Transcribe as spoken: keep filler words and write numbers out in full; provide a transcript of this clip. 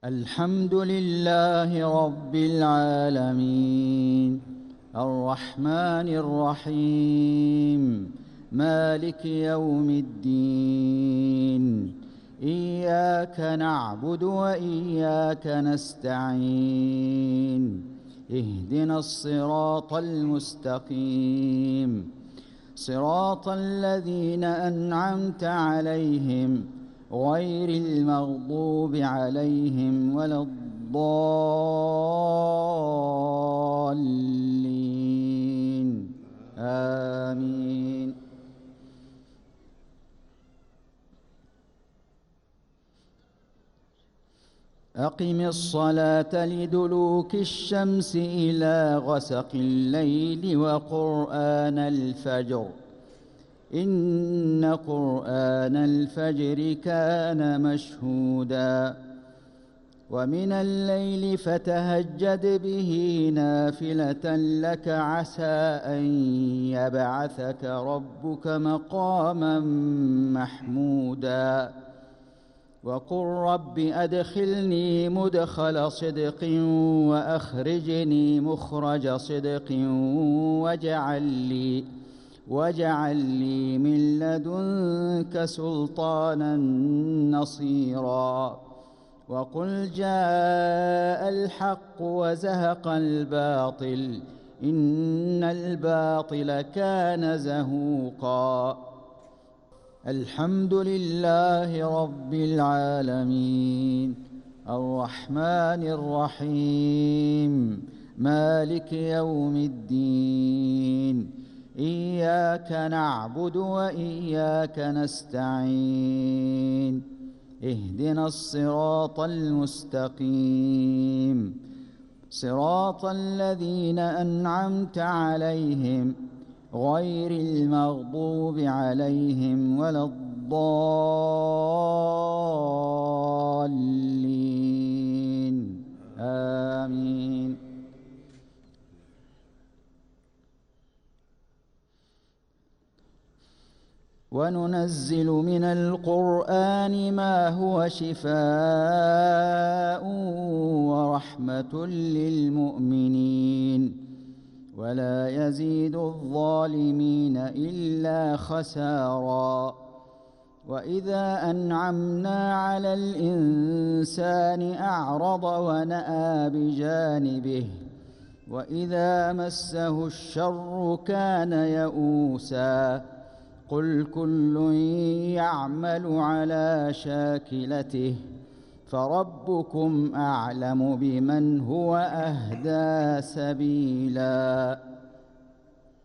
الحمد لله رب العالمين الرحمن الرحيم مالك يوم الدين إياك نعبد وإياك نستعين اهدنا الصراط المستقيم صراط الذين أنعمت عليهم غير المغضوب عليهم ولا الضالين آمين. أقم الصلاة لدلوك الشمس إلى غسق الليل وقرآن الفجر إن قرآن الفجر كان مشهودا ومن الليل فتهجد به نافلة لك عسى أن يبعثك ربك مقاما محمودا وقل رب أدخلني مدخل صدق وأخرجني مخرج صدق واجعل لي واجعل لي من لدنك سلطانا نصيرا وقل جاء الحق وزهق الباطل إن الباطل كان زهوقا. الحمد لله رب العالمين الرحمن الرحيم مالك يوم الدين إياك نعبد وإياك نستعين اهدنا الصراط المستقيم صراط الذين أنعمت عليهم غير المغضوب عليهم ولا الضالين آمين. وننزل من القرآن ما هو شفاء ورحمة للمؤمنين ولا يزيد الظالمين إلا خسارا. وإذا أنعمنا على الإنسان أعرض ونأى بجانبه وإذا مسه الشر كان يئوسا قل كل يعمل على شاكلته فربكم أعلم بمن هو أهدى سبيلا.